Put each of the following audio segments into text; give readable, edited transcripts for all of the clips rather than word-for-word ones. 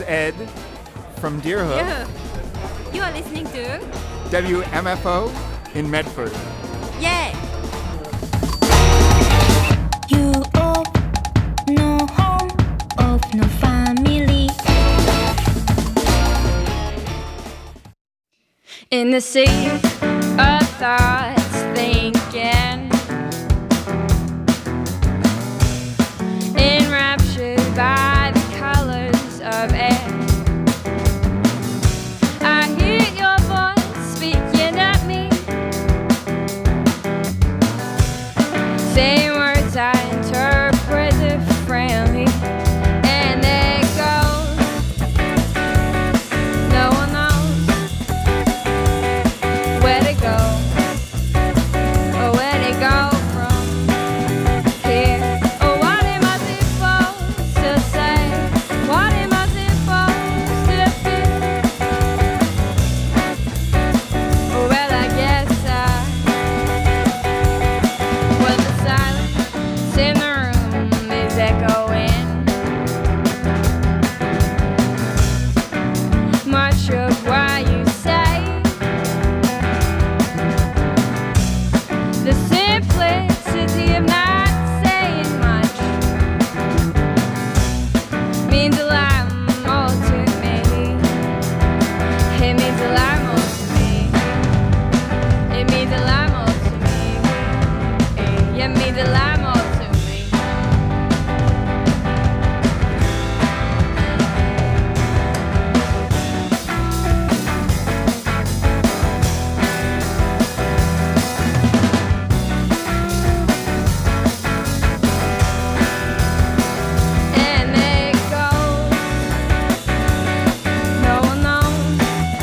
Ed from Deerhook. Yeah. You are listening to WMFO in Medford. Yeah. You of no home, of no family. In the sea of thoughts thinking, enraptured by the colors of air. I hear your voice speaking at me, saying words I interpret differently. And it goes, no one knows where to go, or where to go from here. Or what am I supposed to say? What am I supposed to feel? Well, I guess well, the silence in the room is echoing. Much of what you say, the simplicity of not saying much means a lot more to me. It means a lot more to me. It means a lot more to me. It means a lot more to me. And it goes, no one knows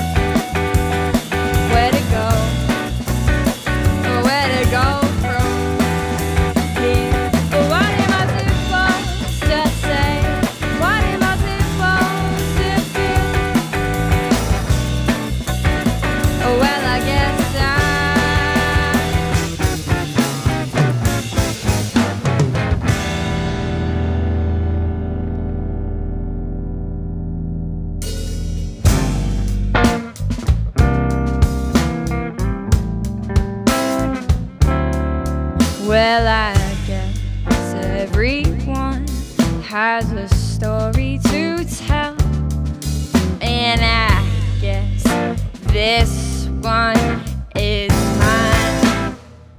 where to go, or where to go from here. But what am I supposed to say? What am I supposed to feel? Oh, well, I guess well, I guess everyone has a story to tell, and I guess this one is mine.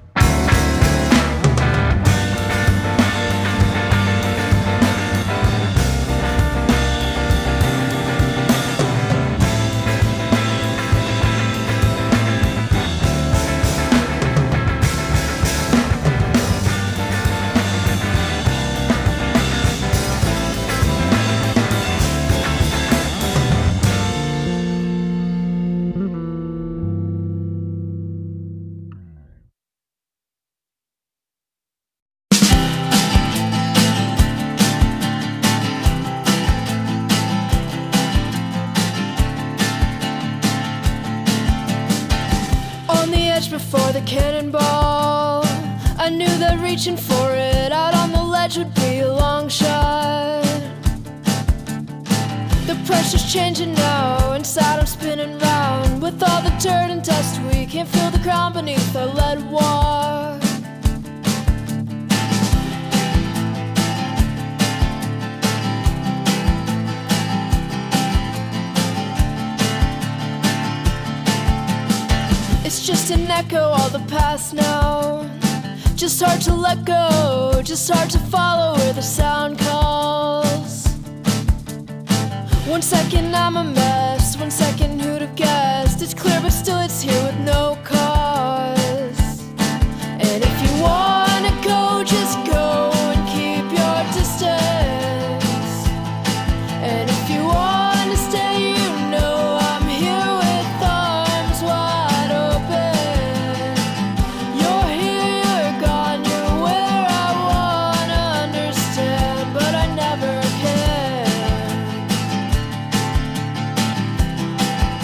On the edge before the cannonball, I knew that reaching for it out on the ledge would be a long shot. The pressure's changing now, inside I'm spinning round. With all the dirt and dust, we can't feel the ground beneath our lead walk. It's just an echo, all the past now. Just hard to let go, just hard to follow where the sound calls. 1 second I'm a mess, 1 second who'd have guessed? It's clear but still it's here with no cause. And if you wanna go, just go and keep your distance. And if you wanna stay, you know I'm here with arms wide open. You're here, you're gone, you're where I wanna understand, but I never can.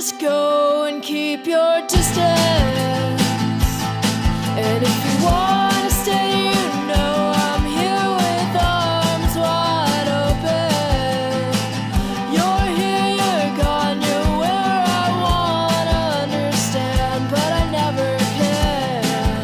just go and keep your distance. And if you wanna stay, you know I'm here with arms wide open. You're here, you're gone, you're where I wanna understand, but I never can.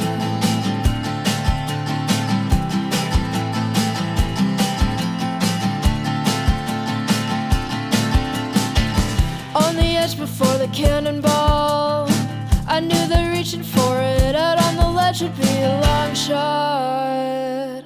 On the edge before the cannonball, I knew that reaching for it out on the ledge would be a long shot.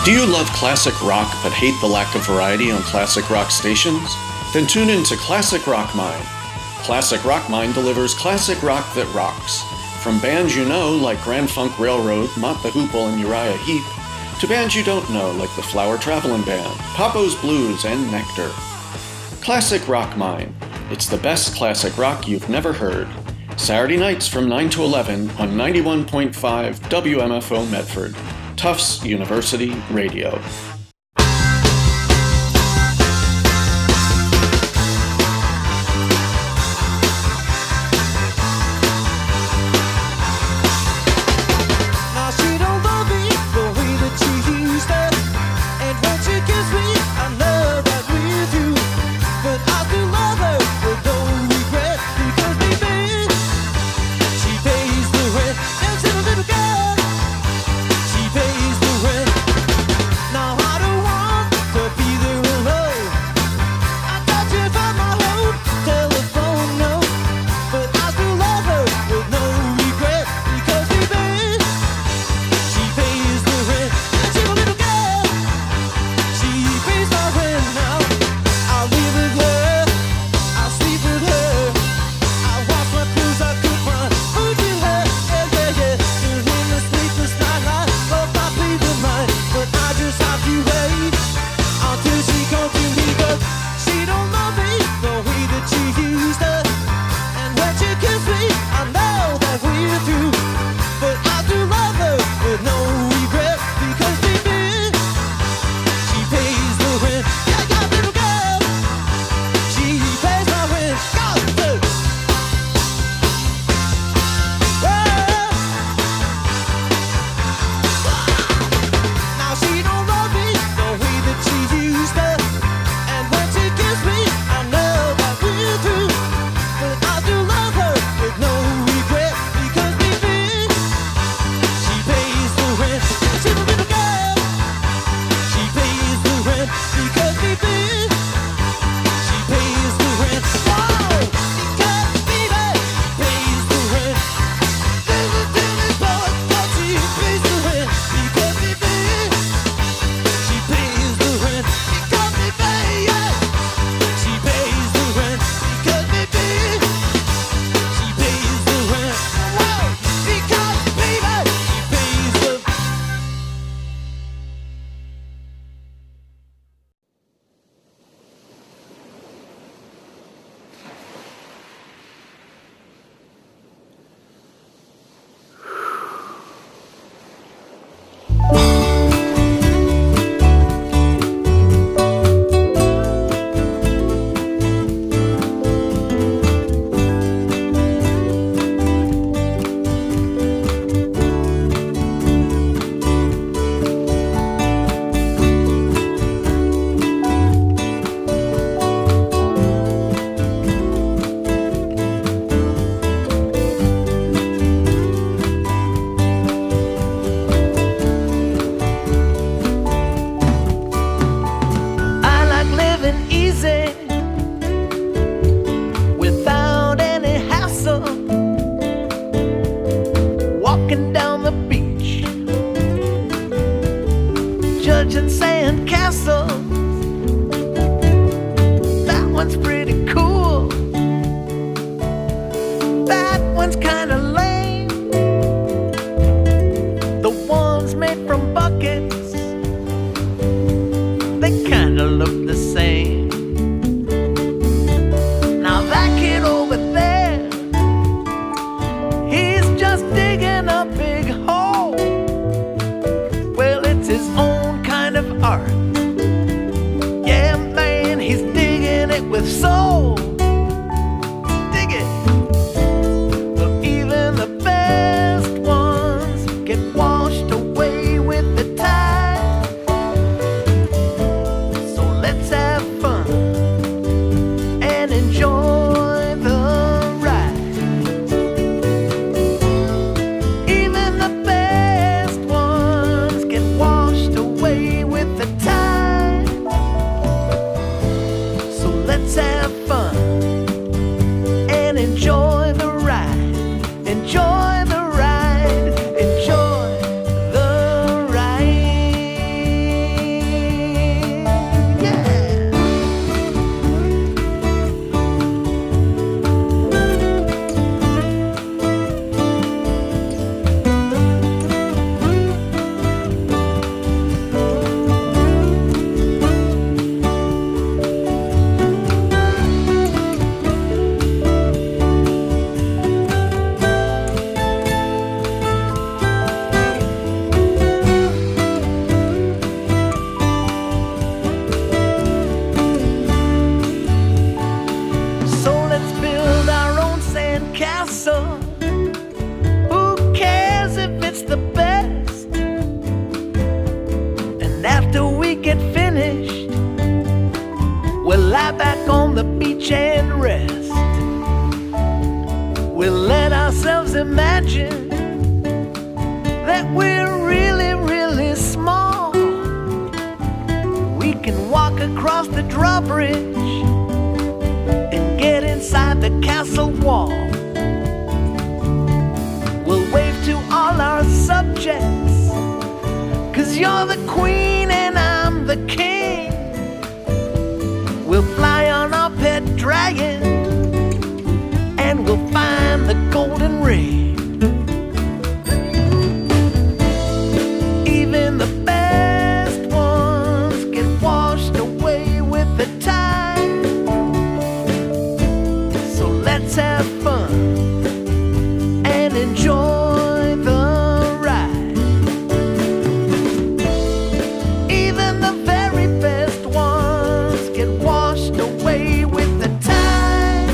Do you love classic rock but hate the lack of variety on classic rock stations? Then tune in to Classic Rock Mine. Classic Rock Mine delivers classic rock that rocks. From bands you know like Grand Funk Railroad, Mott the Hoople, and Uriah Heep, to bands you don't know like the Flower Travelin' Band, Papo's Blues, and Nectar. Classic Rock Mine. It's the best classic rock you've never heard. Saturday nights from 9 to 11 on 91.5 WMFO Medford, Tufts University Radio. Let's have fun. beach and rest. We'll let ourselves imagine that we're really, really small. We can walk across the drawbridge and get inside the castle wall. We'll wave to all our subjects, 'cause you're the queen and I'm the king. We'll fly on our pet dragon and we'll find the golden ring. Even the best ones get washed away with the tide. So let's have fun and enjoy the ride. Even the very best ones get washed away with the tide.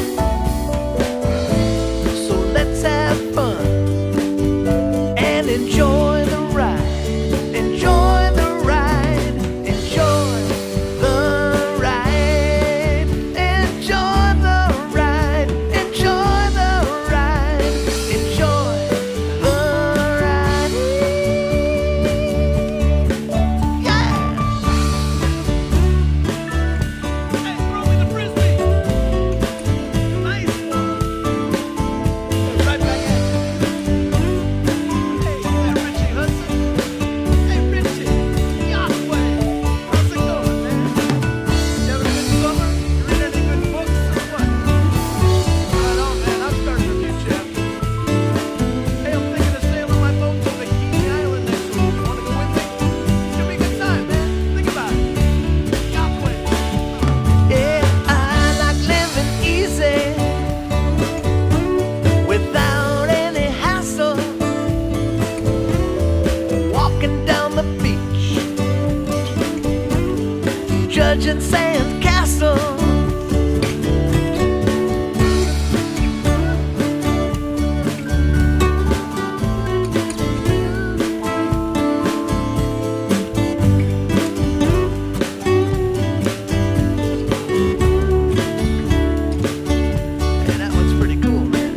So let's have fun and enjoy the ride. Enjoy the ride. Enjoy the ride. Enjoy the ride. Enjoy the ride. Enjoy the ride. Yeah. Hey, throw me the frisbee. Nice one. Right back at you. Hey, Richie Hudson. Hey, Richie. Yahweh. How's it going, man? You having a good summer? You read any good books or what? Right on, man. I'm starting a new chapter. Hey, I'm thinking of sailing my boat to Bikini Island next week. You wanna go with me? It's gonna be a good time, man. Think about it. Yahweh. Yeah, I like living easy without any hassle. Walking down the beach, judging sand castles. Yeah, that one's pretty cool, man.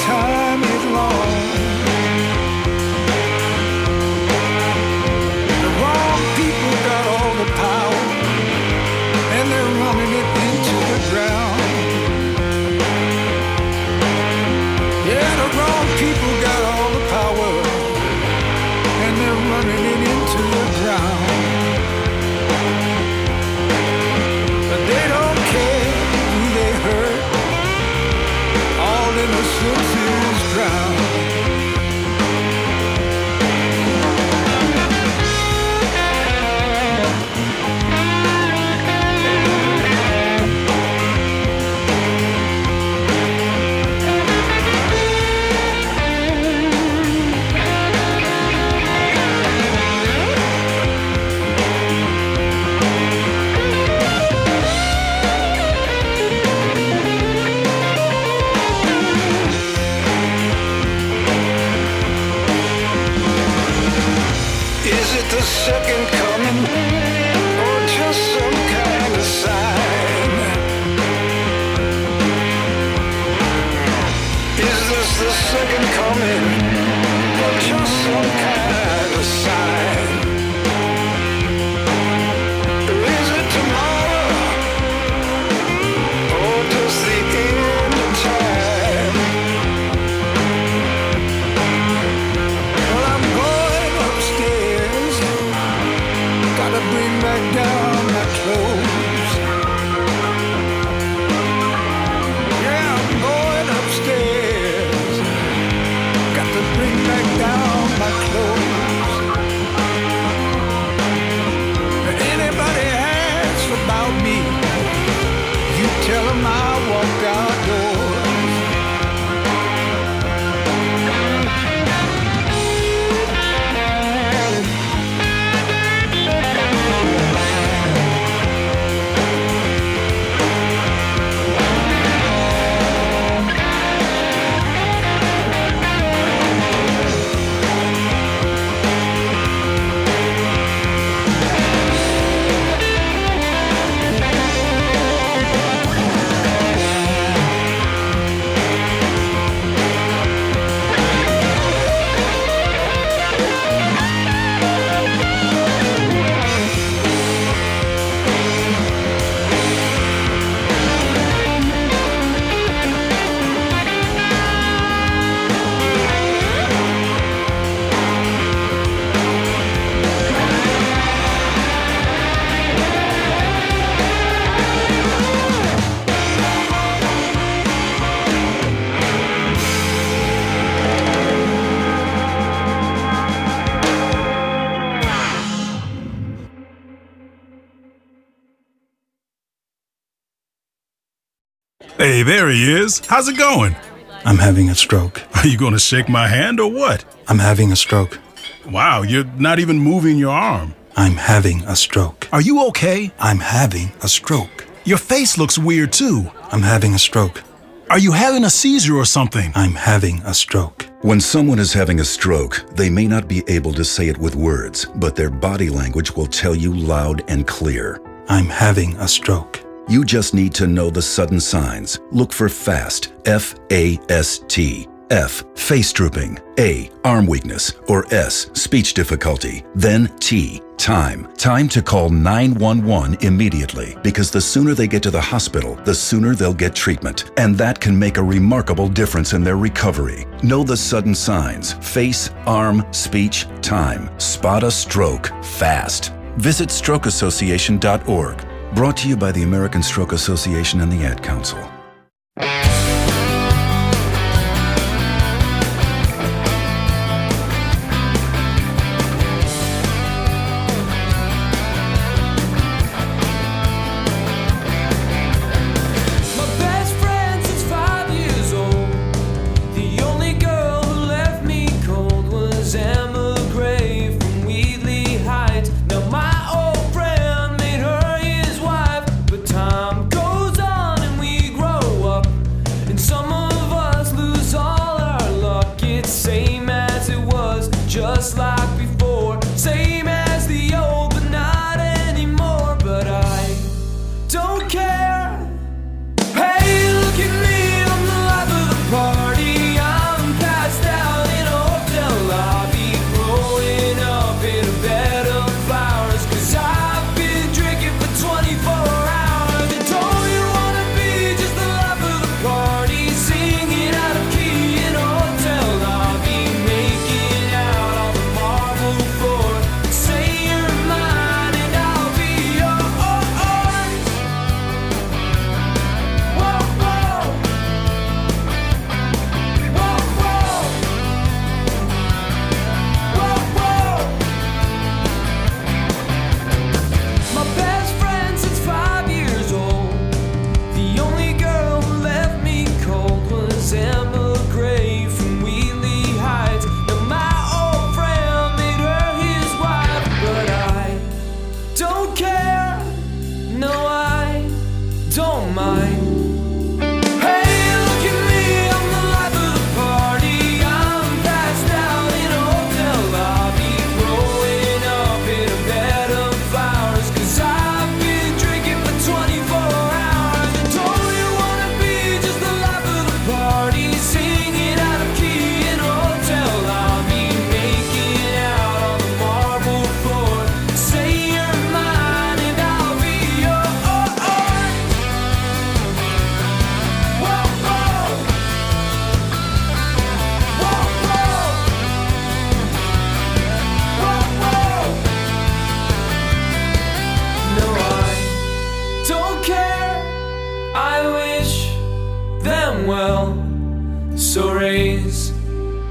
time is long. The wrong people got all the power, and they're running it into the ground. Yeah, the wrong people got all the power, and they're running it into the ground. But they don't care who they hurt. All innocence is drowned. Is it the second coming, or just some kind of sign? Is this the second coming, or just some kind of sign? Is it tomorrow, or just the end of time? Well, I'm going upstairs, gotta bring back down my clothes. Yeah, I'm going upstairs, got to bring back down my clothes. If anybody asks about me, you tell them I walked outdoors. Hey, there he is. How's it going? I'm having a stroke. Are you going to shake my hand or what? I'm having a stroke. Wow, you're not even moving your arm. I'm having a stroke. Are you okay? I'm having a stroke. Your face looks weird too. I'm having a stroke. Are you having a seizure or something? I'm having a stroke. When someone is having a stroke, they may not be able to say it with words, but their body language will tell you loud and clear. I'm having a stroke. You just need to know the sudden signs. Look for FAST, F-A-S-T. F, face drooping. A, arm weakness. Or S, speech difficulty. Then T, time. Time to call 911 immediately, because the sooner they get to the hospital, the sooner they'll get treatment. And that can make a remarkable difference in their recovery. Know the sudden signs. Face, arm, speech, time. Spot a stroke fast. Visit strokeassociation.org. Brought to you by the American Stroke Association and the Ad Council. Time goes on and we grow.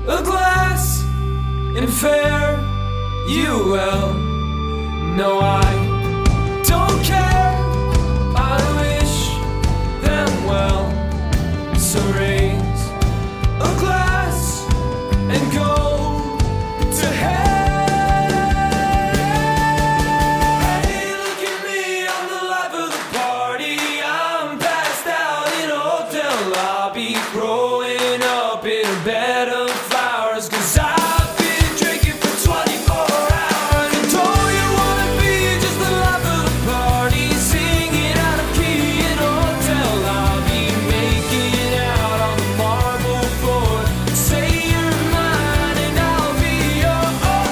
a glass and fare you well. No, I don't care, I wish them well. So raise a glass and go to hell. Hey, look at me, I'm the life of the party. I'm passed out in a hotel lobby, growing up in a bed of flowers, 'cause I've been drinking for 24 hours. And don't you wanna be just the life of the party, singing out of key in a hotel lobby, making out on the marble floor. Say you're mine and I'll be yours.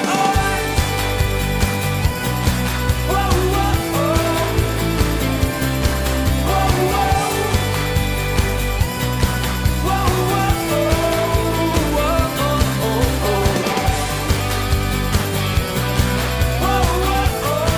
Whoa, whoa, whoa. Whoa, whoa. Whoa, whoa, whoa, whoa, whoa. Whoa, whoa,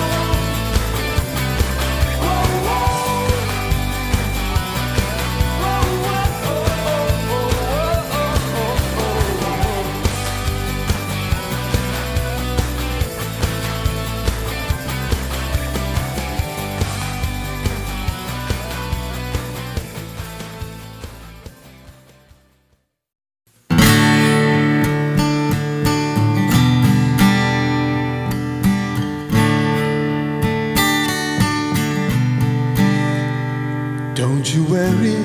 Don't you worry,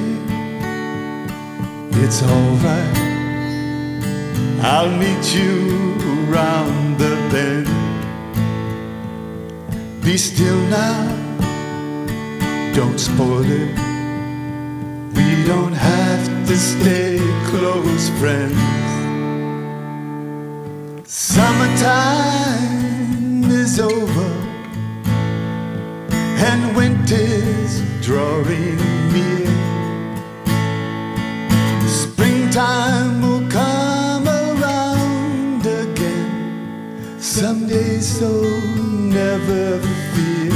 it's alright. I'll meet you around the bend. Be still now, don't spoil it. We don't have to stay close friends. Summertime is over and winter's drawing near. Springtime will come around again someday, so never fear.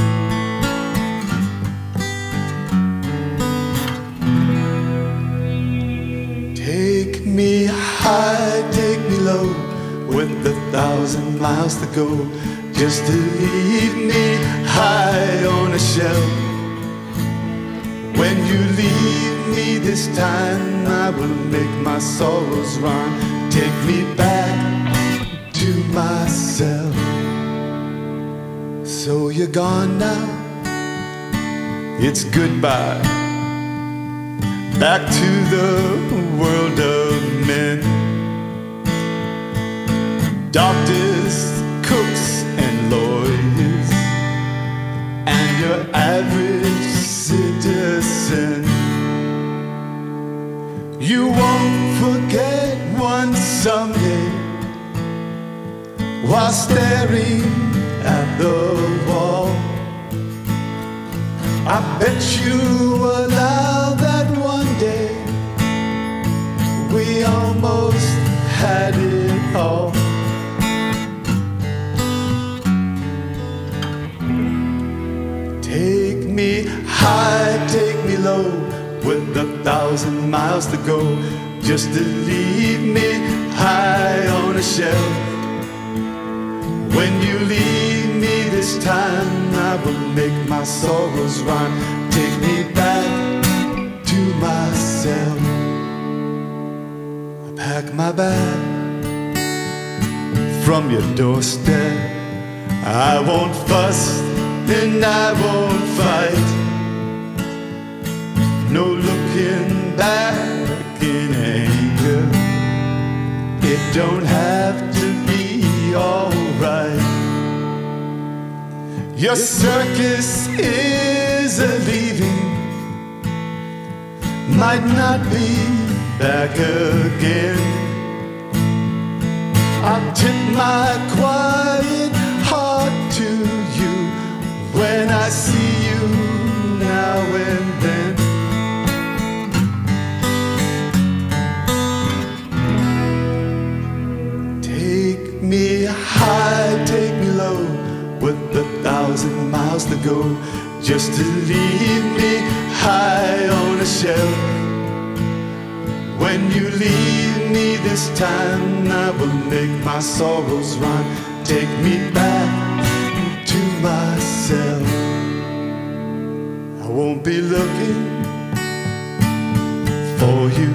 Take me high, take me low, with 1,000 miles to go, just to leave me high on a shelf. When you leave me this time, I will make my sorrows run. Take me back to myself. So you're gone now, it's goodbye. Back to the world of men. Doctors, cooks, and lawyers, and your average citizen. You won't forget one someday, while staring at the wall. I bet you allow that one day we almost had it all. Take me high, take me low, with 1,000 miles to go, just to leave me high on a shelf. When you leave me this time, I will make my sorrows run. Take me back to myself. I pack my bag from your doorstep. I won't fuss and I won't fight. No looking back in anger. It don't have to be alright. Your circus is a leaving, might not be back again. I'll tip my quiet heart to you when I see you now and then. Take me high, take me low, with 1,000 miles to go, just to leave me high on a shelf. When When you leave me this time, I will make my sorrows run. Take me back to myself. I won't be looking for you.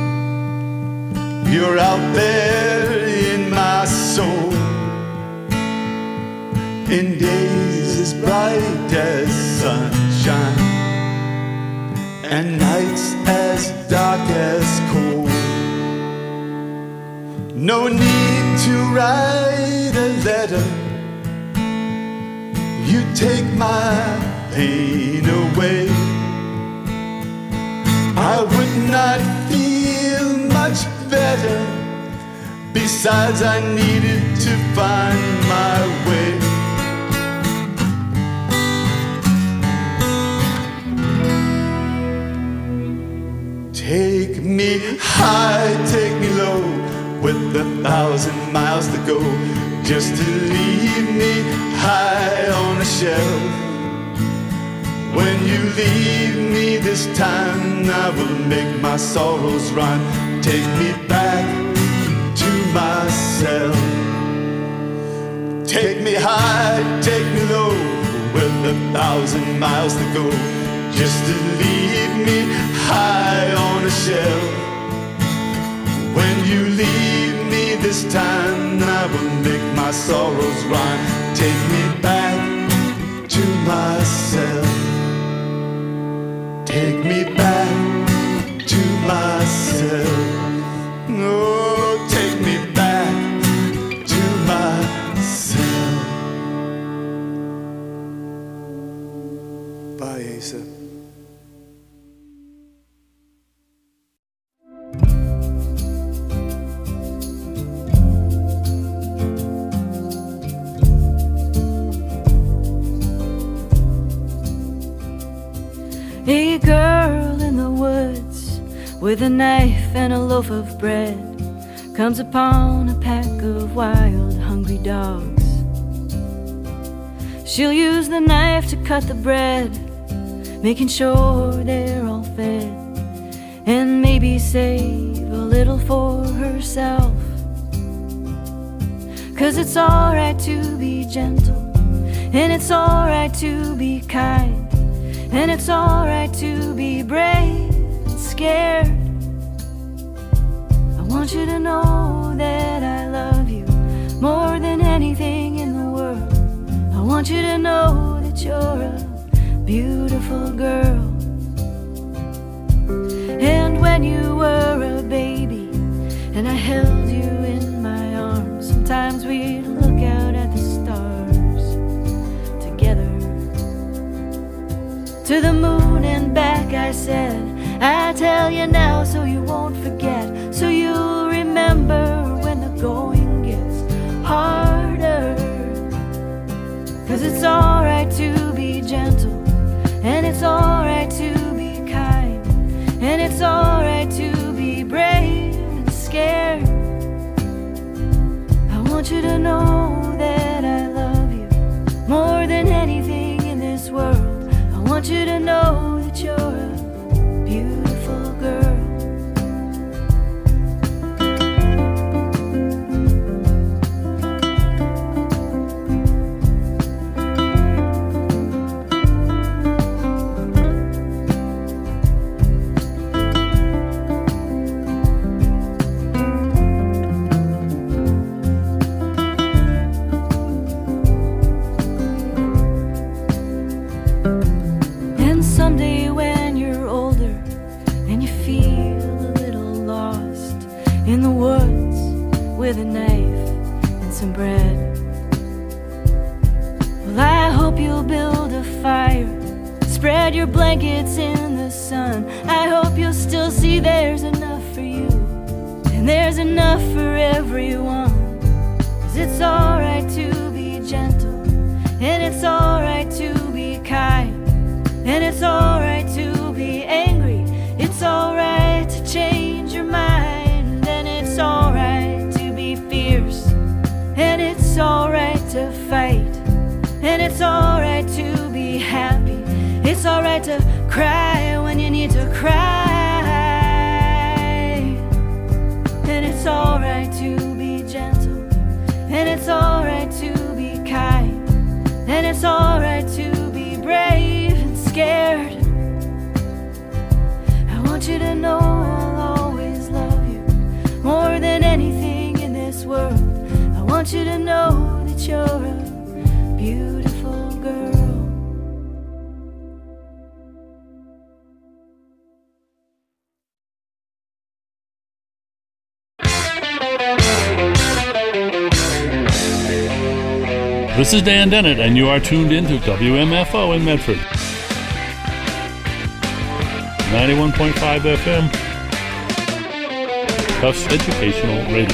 You're out there in my soul, in days as bright as sunshine, and nights as dark as cold. No need to write a letter. You take my pain away. I would not feel much better. Besides, I needed to find my way. Take me high, take me low, with 1,000 miles to go, just to leave me high on a shelf. When you leave me this time, I will make my sorrows run. Take me back to myself. Take me high, take me low, with 1,000 miles to go, just to leave me high on a shelf. When you leave me this time, I will make my sorrows run. Take me back to myself. Take me back to myself. Oh, take me back to myself. Bye, Asa. A girl in the woods with a knife and a loaf of bread comes upon a pack of wild, hungry dogs. She'll use the knife to cut the bread, making sure they're all fed, and maybe save a little for herself. 'Cause it's alright to be gentle, and it's alright to be kind, and it's alright to be brave and scared. I want you to know that I love you more than anything in the world. I want you to know that you're a beautiful girl. And when you were a baby and I held you in my arms, sometimes we'd look out at the stars together. To the moon and back I said, I tell you now so you won't forget, so you'll remember when the going gets harder. 'Cause it's alright to be gentle, and it's alright to be kind, and it's alright to be brave and scared. I want you to know that I love you more than anything in this world. I want you to know that you're a beautiful girl. With a knife and some bread, well, I hope you'll build a fire, spread your blankets in the sun. I hope you'll still see there's enough for you, and there's enough for everyone. 'Cause it's alright to be gentle, and it's alright to be kind, and it's alright to be angry. It's alright to change your mind, and it's alright fierce, and it's alright to fight, and it's alright to be happy. It's alright to cry when you need to cry. then it's alright to be gentle, then it's alright to be kind, then it's alright to be brave and scared. I want you to know I'll always love you more than anything in this world. I want you to know that you're a beautiful girl. This is Dan Dennett, and you are tuned into WMFO in Medford. 91.5 FM. Tufts Educational Radio.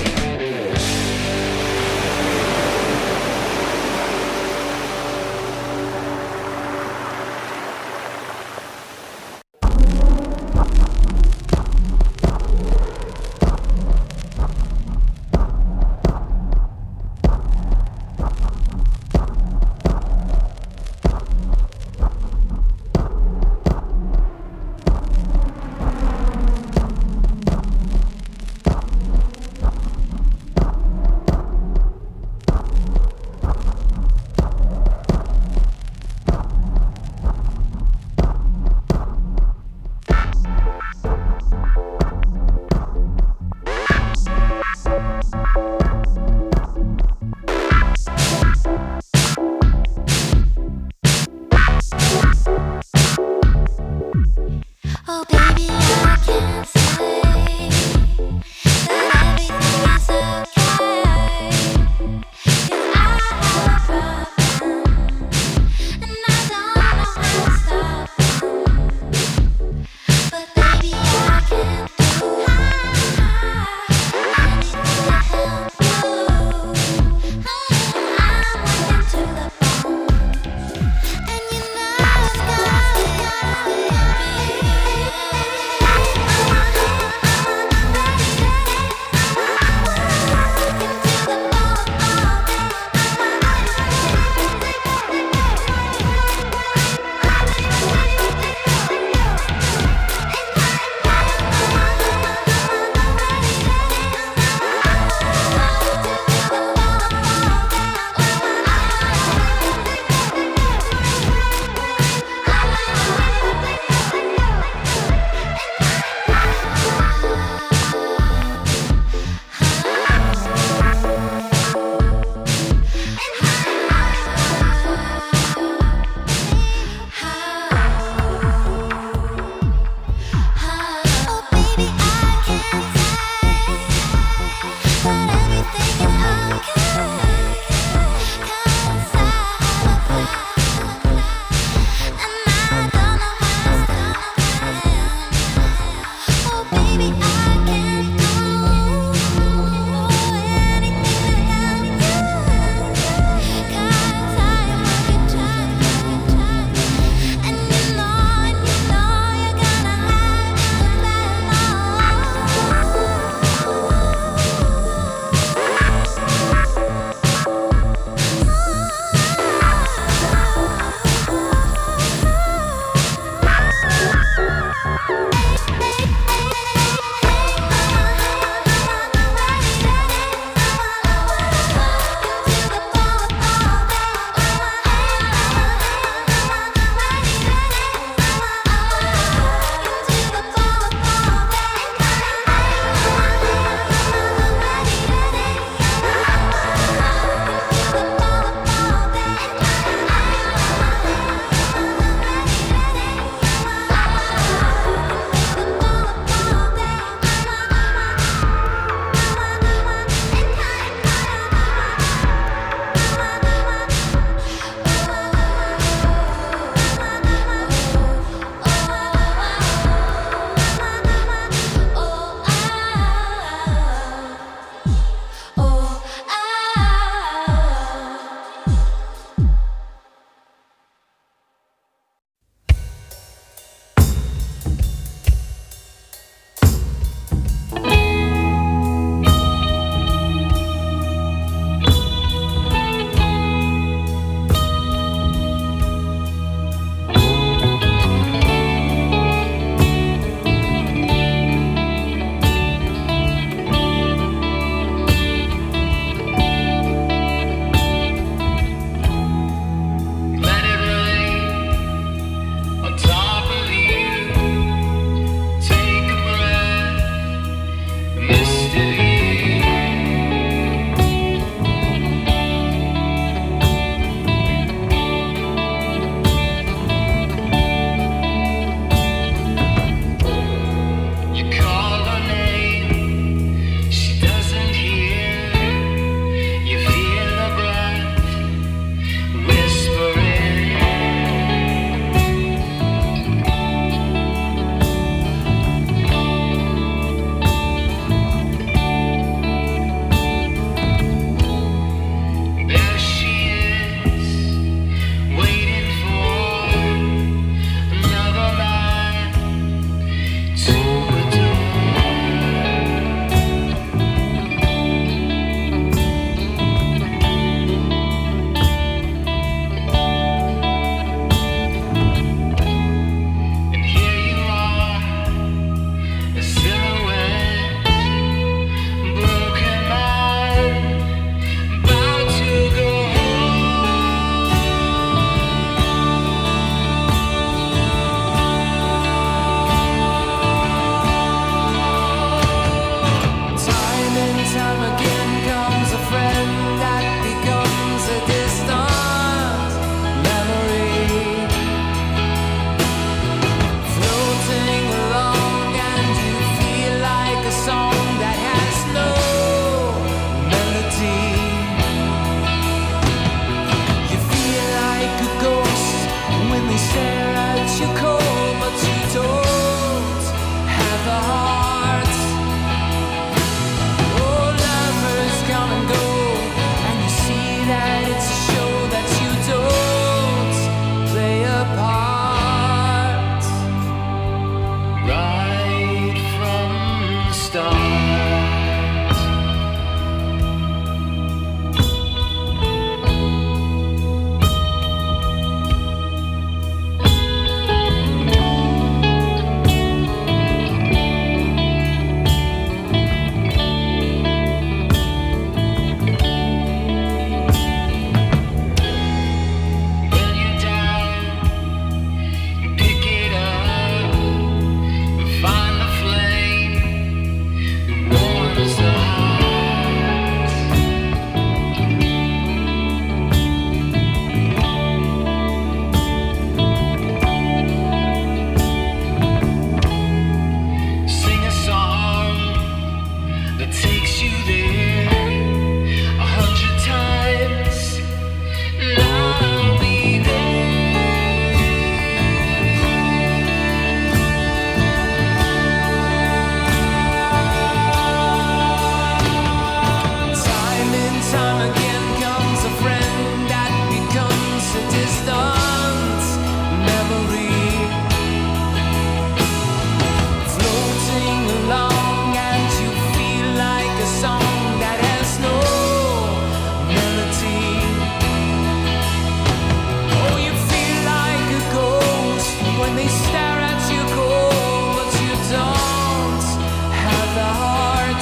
and they stare at you cold, but you don't have the heart.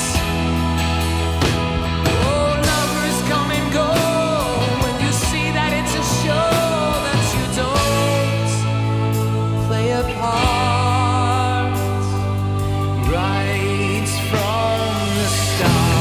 Oh, lovers come and go when you see that it's a show that you don't play a part right from the start.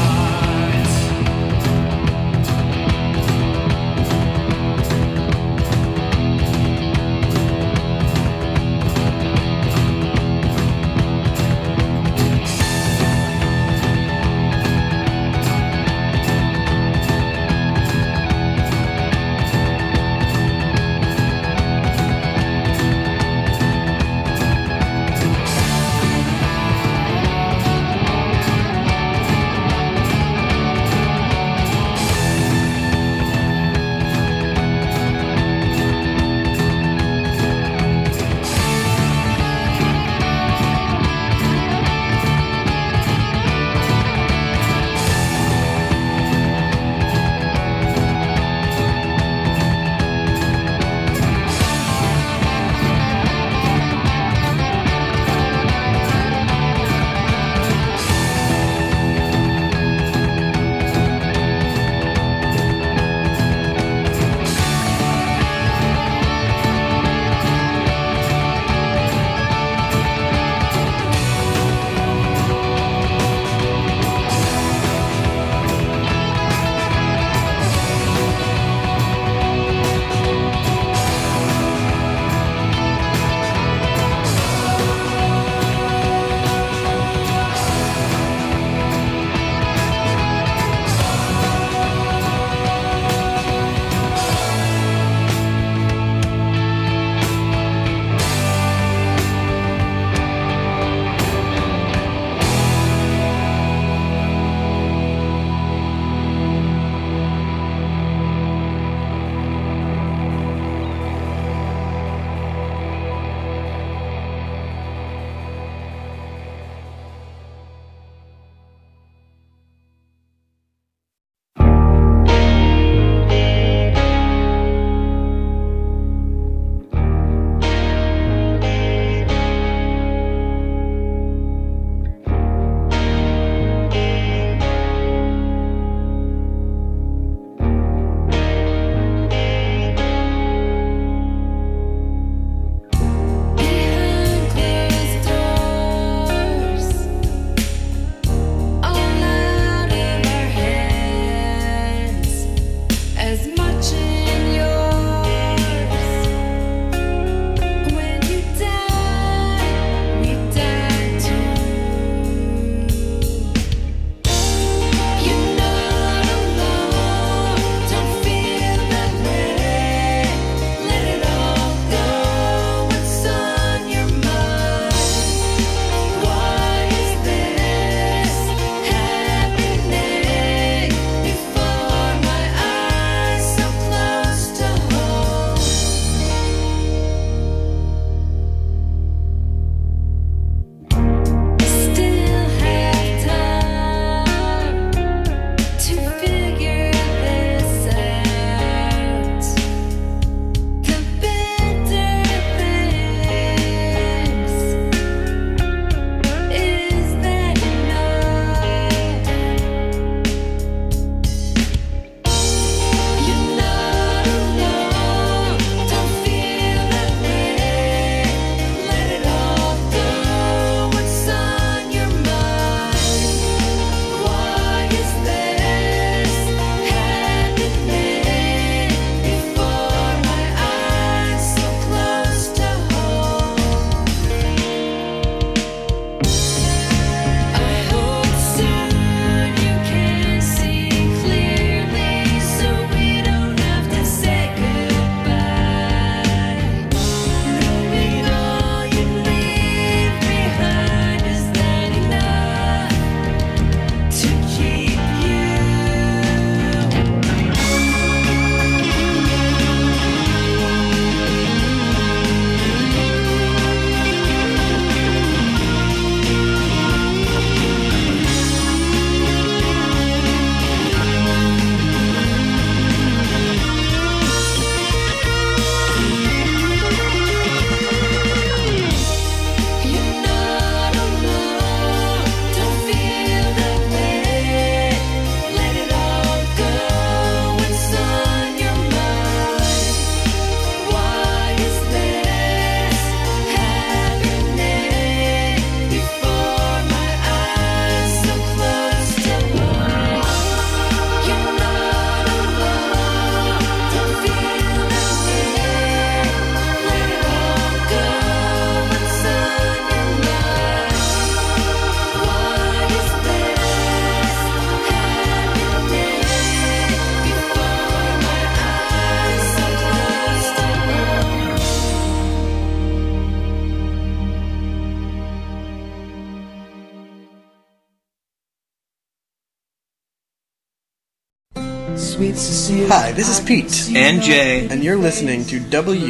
Sweet Cecilia. Hi, this is Pete. And Jay. And you're listening to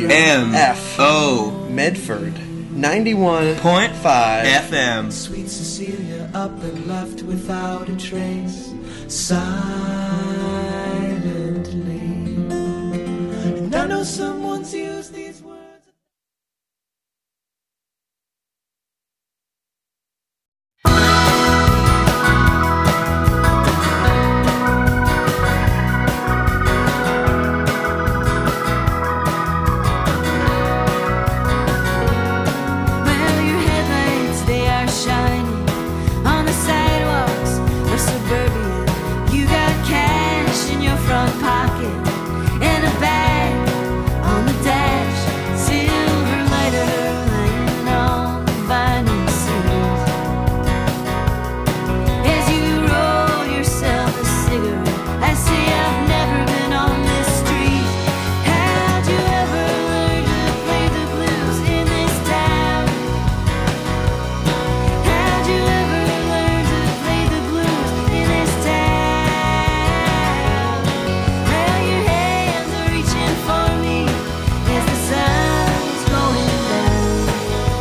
WMFO Medford 91.5 FM. Sweet Cecilia up and left without a trace, silently. And I know someone's used the